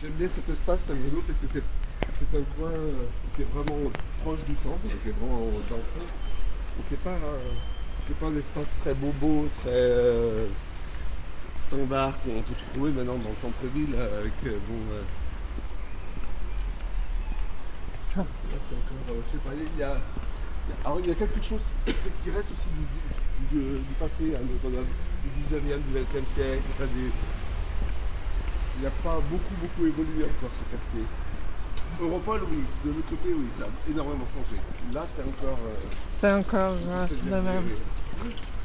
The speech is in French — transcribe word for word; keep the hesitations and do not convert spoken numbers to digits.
J'aime bien cet espace Saint-Bruno parce que c'est c'est un coin euh, qui est vraiment proche du centre, qui est vraiment dans le centre. Et c'est pas, euh, c'est pas un espace très bobo, très euh, standard qu'on peut trouver maintenant dans le centre-ville euh, avec euh, bon. euh, ah, là c'est encore, euh, je sais pas, il y a, il y a- alors il y a quelque chose qui reste aussi du, du, du- du passé, hein, de- de- du dix-neuvième, du vingtième siècle. Enfin, du- il n'a pas beaucoup beaucoup évolué encore ce quartier. Europol, oui, de l'autre côté, oui, ça a énormément changé. Là, c'est encore. Euh, C'est encore un peu euh, préservé, le même. oui.